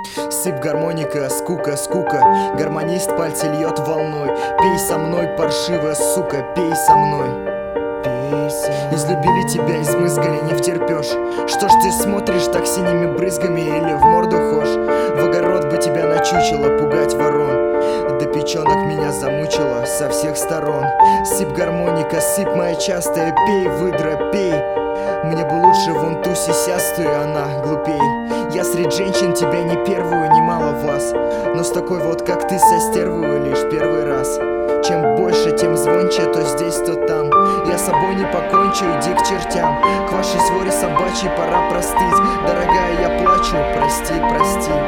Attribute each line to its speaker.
Speaker 1: Сыпь гармоника, скука, скука. Гармонист пальцы льет волной. Пей со мной, паршивая сука, пей со мной. Излюбили тебя, измызгали, не втерпешь. Что ж ты смотришь так синими брызгами или в морду хошь? В огород бы тебя начучило пугать ворон. До печенок меня замучила со всех сторон. Сыпь гармоника, сыпь моя частая, пей, выдра, пей. Мне бы лучше вон ту сисястую, она глупей. Я среди женщин тебя не первую, немало вас, но с такой вот, как ты, со стервую лишь первый раз. Чем больше, тем звонче, то здесь, то там. Я собой не покончу, иди к чертям. К вашей своре собачьей пора простыть. Дорогая, я плачу, прости, прости.